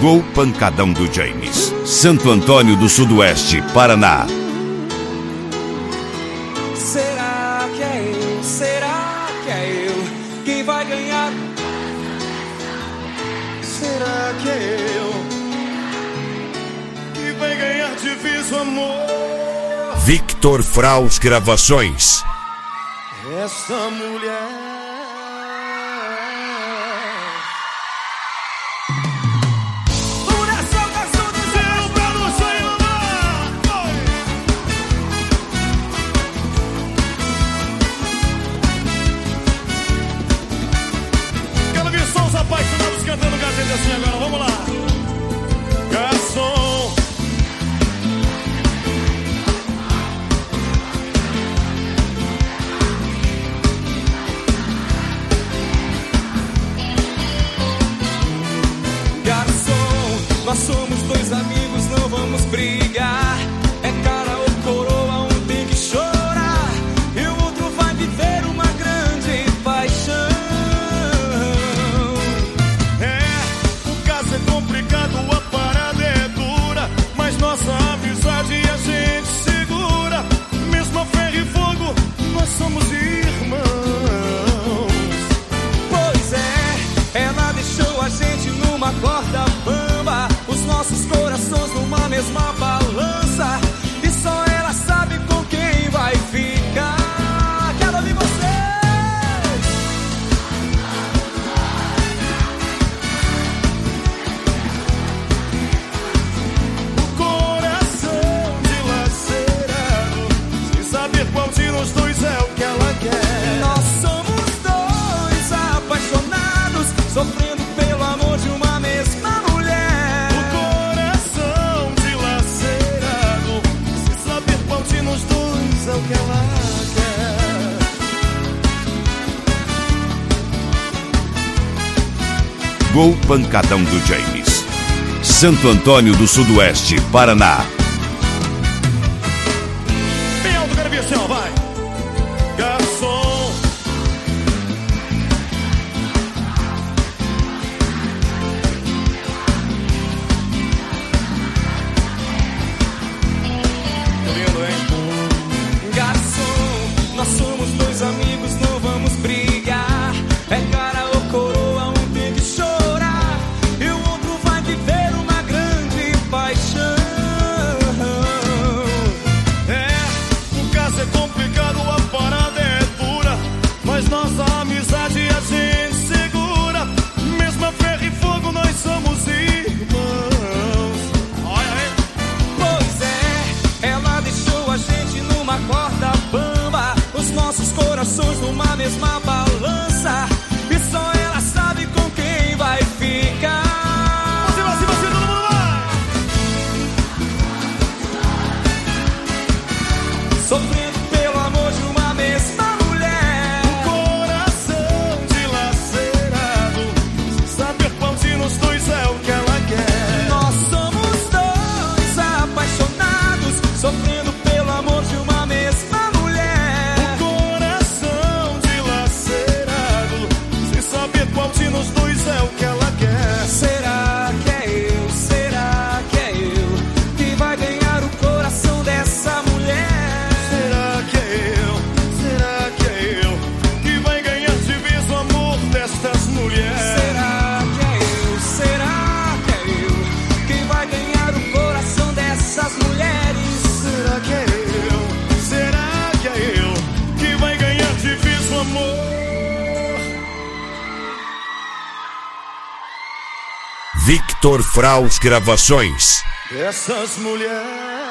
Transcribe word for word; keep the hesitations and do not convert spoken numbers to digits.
Gol Pancadão do James, Santo Antônio do Sudoeste, Paraná. Será que é eu? Será que é eu? Quem vai ganhar? Será que é eu? Quem vai ganhar difícil amor? Victor Fraus Gravações. Essa mulher. Apaixonados cantando com a gente assim agora, vamos lá. Garçom, Garçom, nós somos dois amigos, não vamos brigar. É cara ou coroa, um tem que chorar e o outro vai viver uma grande paixão. é complicado, a parada é dura, mas nossa amizade a gente segura. Mesmo a ferro e fogo, nós somos irmãos. Pois é, ela deixou a gente numa corda bamba, os nossos corações numa mesma balança, e só ela sabe com quem vai ficar. Quero ouvir você. Qual de nós dois é o que ela quer? Nós somos dois apaixonados, sofrendo pelo amor de uma mesma mulher. O coração dilacerado, sem saber qual de nós dois é o que ela quer. Gol Pancadão do James, Santo Antônio do Sudoeste, Paraná. Assim, ó, vai. Garçom, lindo, hein? Garçom, nós somos dois amigos, não vamos brigar. É cara ou coroa, um tem que chorar e o outro vai viver uma grande paixão. é complicado, a parada é dura, mas nossa amizade a gente segura. Mesmo a ferro e fogo, nós somos irmãos. Olha aí. Pois é, ela deixou a gente numa corda bamba, os nossos corações numa mesma balança, e só ela sabe com quem vai ficar. Você vai, você vai, todo mundo vai. Sofrendo pelo amor de uma mesma mulher. O coração dilacerado, sem saber qual de nós dois é o que ela quer. Nós somos dois apaixonados, sofrendo pelo amor de uma mesma mulher. O coração dilacerado, sem saber qual de nós dois é o que ela quer. Será que é eu? Será que é eu que vai ganhar o coração dessa mulher? Victor Fraus Gravações. Essas mulheres